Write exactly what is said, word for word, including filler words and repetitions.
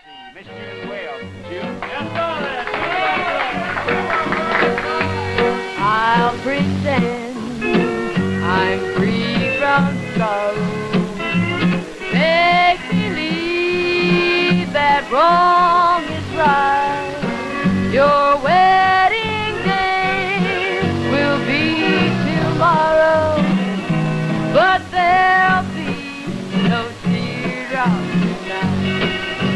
Michigan Wales. June. I'll pretend I'm free from sorrow. Make believe that wrong is right. Your wedding day will be tomorrow, but there'll be no teardrops tonight.